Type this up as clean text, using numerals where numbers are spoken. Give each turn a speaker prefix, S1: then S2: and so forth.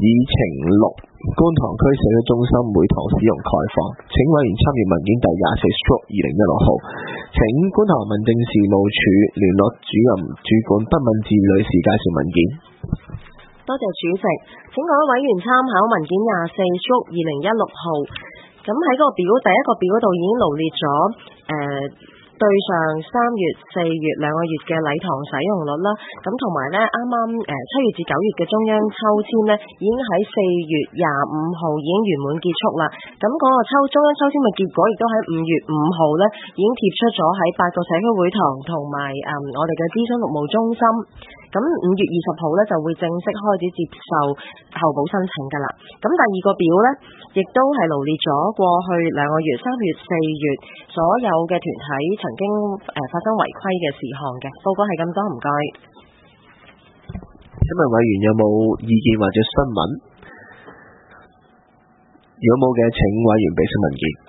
S1: 晴綠觀塘區社區中心每堂使用概況，請委員參閱文件第24/2016號，請觀塘民政事務處聯絡主任主管畢敏智女士介紹文件。
S2: 多謝主席，請各位委員參考文件24/2016號。咁喺嗰個第一個表嗰度已經羅列咗對上3月、4月2個月嘅禮堂使用率啦。咁同埋咧，啱啱7月至9月嘅中央抽籤咧，已經喺4月25號已經圓滿結束啦。咁嗰個中央抽籤嘅結果亦都喺5月5號咧已經貼出咗喺8個社區會堂同埋我哋嘅諮詢服務中心。咁5月20號咧就會正式開始接受候補申請㗎啦。咁第二個表咧，亦都係羅列咗過去2個月3月、4月所有嘅團體曾經發生違規嘅事項嘅報告係咁多，唔該。
S1: 請問委員有冇意見或者詢問？如果冇嘅，請委員俾出文件。